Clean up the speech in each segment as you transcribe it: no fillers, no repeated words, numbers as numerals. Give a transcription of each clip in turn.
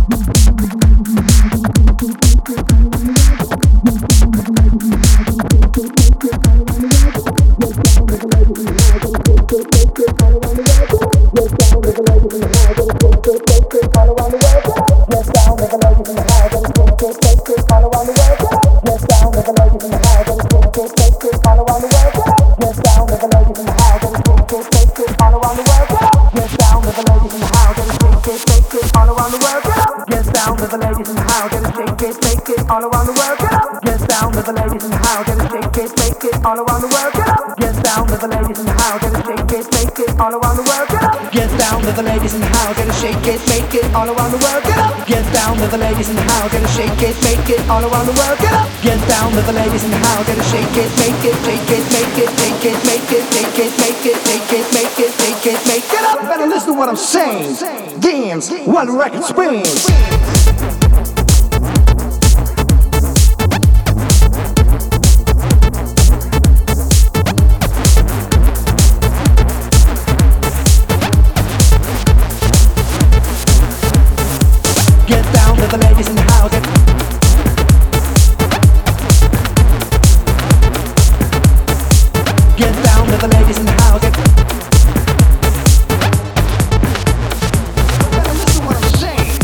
All around the world, get up. Get down with the ladies in the house, gonna shake it, make it. All around the world, get up. Get down with the ladies in the house, gonna shake it, make it, shake it, make it, take it, make it, take it, make it, take it, make it, take it, make it. Get up, better listen to what I'm saying. Dance, one record spins. The ladies in the house. Get down with the ladies in the house. Better listen to what I'm saying.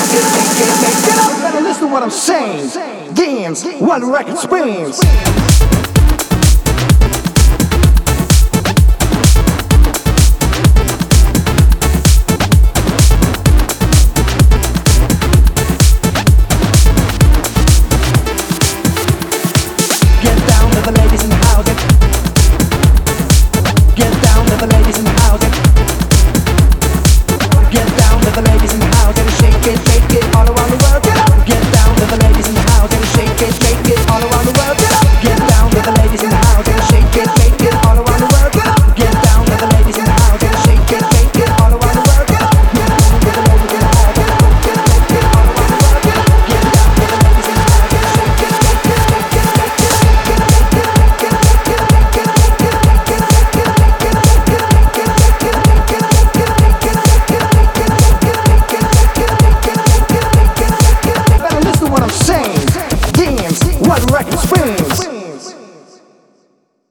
What I'm saying, dance, one record spins.